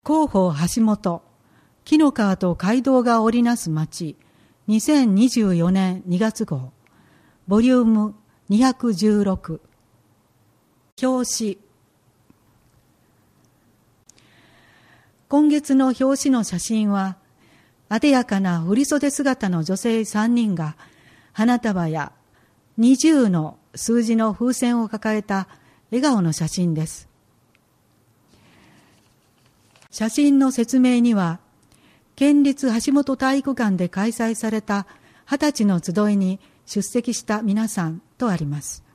広報橋本、紀の川と街道が織りなす町、2024年2月号、ボリューム216。表紙。今月の表紙の写真は、あでやかな振袖姿の女性3人が、花束や20の数字の風船を抱えた笑顔の写真です。写真の説明には、県立橋本体育館で開催された20歳の集いに出席した皆さんとあります。